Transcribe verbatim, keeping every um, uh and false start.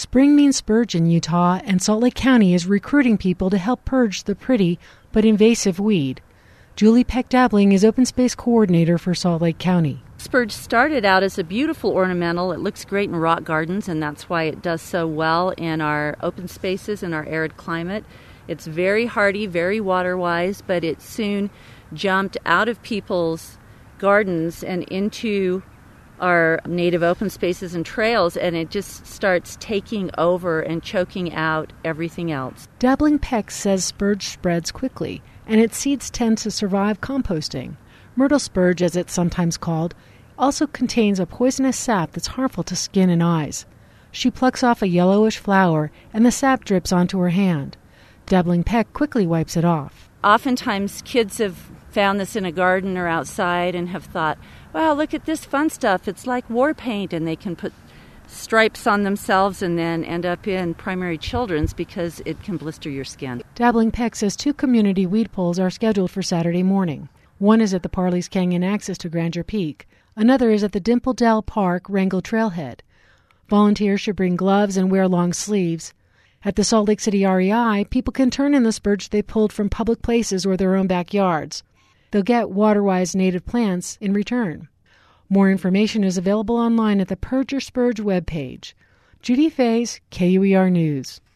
Spring means spurge in Utah, and Salt Lake County is recruiting people to help purge the pretty but invasive weed. Julie Peck-Dabbling is Open Space Coordinator for Salt Lake County. Spurge started out as a beautiful ornamental. It looks great in rock gardens, and that's why it does so well in our open spaces in our arid climate. It's very hardy, very water-wise, but it soon jumped out of people's gardens and into our native open spaces and trails, and it just starts taking over and choking out everything else. Dabbling Peck says spurge spreads quickly, and its seeds tend to survive composting. Myrtle spurge, as it's sometimes called, also contains a poisonous sap that's harmful to skin and eyes. She plucks off a yellowish flower, and the sap drips onto her hand. Dabbling Peck quickly wipes it off. Oftentimes, kids have found this in a garden or outside and have thought, wow, look at this fun stuff. It's like war paint, and they can put stripes on themselves and then end up in primary children's because it can blister your skin. Dabbling Peck says two community weed pulls are scheduled for Saturday morning. One is at the Parley's Canyon access to Grandeur Peak. Another is at the Dimple Dell Park Wrangell Trailhead. Volunteers should bring gloves and wear long sleeves. At the Salt Lake City R E I, people can turn in the spurge they pulled from public places or their own backyards. They'll get water-wise native plants in return. More information is available online at the Purge Your Spurge webpage. Judy Fays, K U E R News.